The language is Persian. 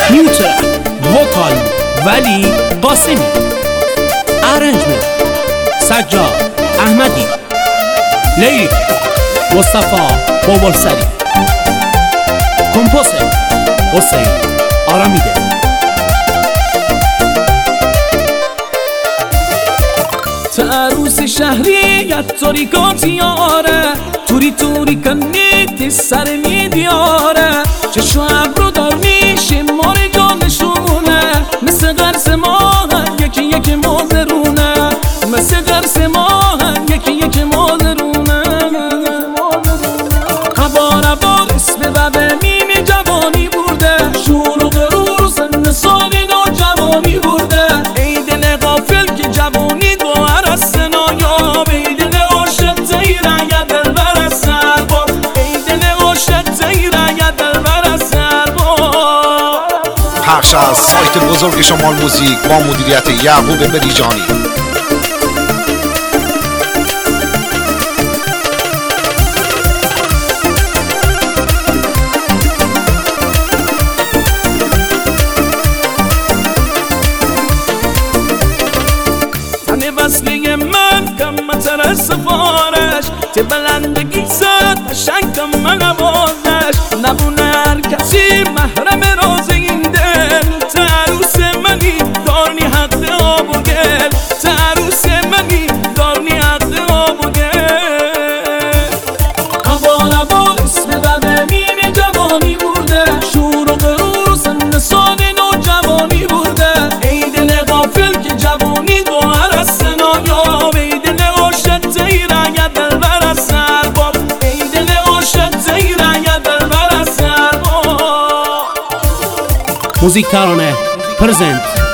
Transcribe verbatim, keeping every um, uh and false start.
نیوترک وکال ولی قاسمی، ارنجمنت سجاد احمدی، لیریک مصطفی بابلسری، کمپوزر حسین آرامیده. تا عروس شهریت توری کاتیاره، توری توری کنیتی سر میدیاره، چشو ابرو دار میشه مار جانشونه، مثل قرص ماهن یکی یکی مادرونه، مثل قرص ماهن یکی یکی مادرونه. هبار هبار اسم ببه میمی جوانی برده، شور و غرور سن سالی دو جوانی برده، ای دل غافل که جوانی دو عرص نایاب، ای دل عاشق تیره یا دل بر سربار، ای دل عاشق تیره یا دل بر سربار. پخش از سایت بزرگ شمال موزیک با مدیریت یعقوب بریجانی. وصله من کمتر از سفارش، ته بلندگی زد قشنگ کم من آوازش، نبونه هر کسی محرم راز این دل، ته عروس منی دارنی حق آب و گل، ته عروس منی دارنی حق آب و گل. هوار هوار اسم بده میمی جوانی برده، شور و غرور سن سال نو جوانی برده، ای دل غافل که جوانی دو عرص نایاب، ای دل عاشق تیره یا دل بر سرباب، ای دل عاشق تیره یا دل بر سرباب. موزیک ترانه پرزنت